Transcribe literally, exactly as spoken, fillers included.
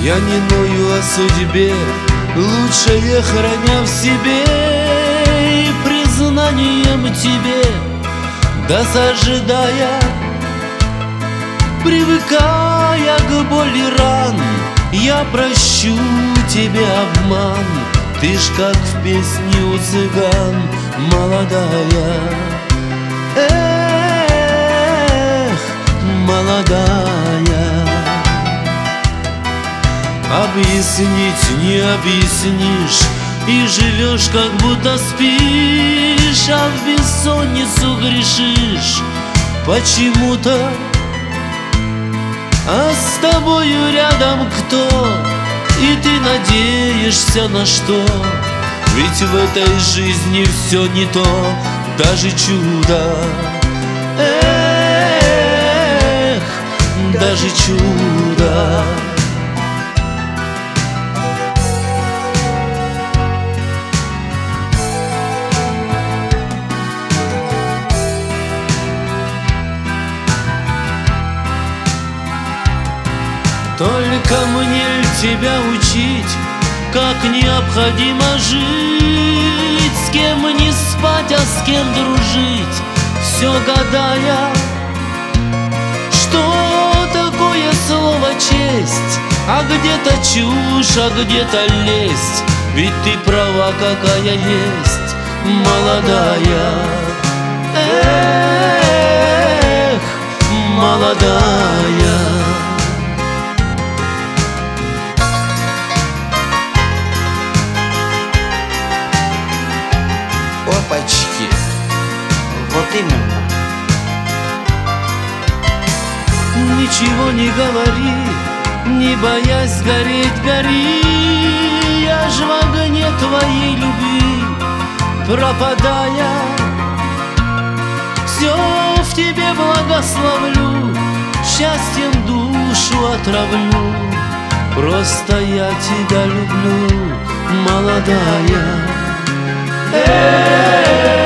Я не ною о судьбе, лучшее храня в себе, и признанием тебе, да сожидая, привыкая к боли ран, я прощу тебе обман. Ты ж как в песне у цыган, молодая. Эх, молодая. Объяснить не объяснишь, и живешь, как будто спишь, а в бессонницу грешишь почему-то. А с тобою рядом кто? И ты надеешься на что? Ведь в этой жизни все не то, даже чудо. Эх, даже чудо. Только мне тебя учить, как необходимо жить, с кем не спать, а с кем дружить, все гадая, что такое слово честь, а где-то чушь, а где-то лесть. Ведь ты права, какая есть, молодая. Эх, молодая. Опачки, вот именно. Ничего не говори, не боясь гореть, гори. Я ж в огне твоей любви пропадая, все в тебе благословлю, счастьем душу отравлю. Просто я тебя люблю, молодая. Эй!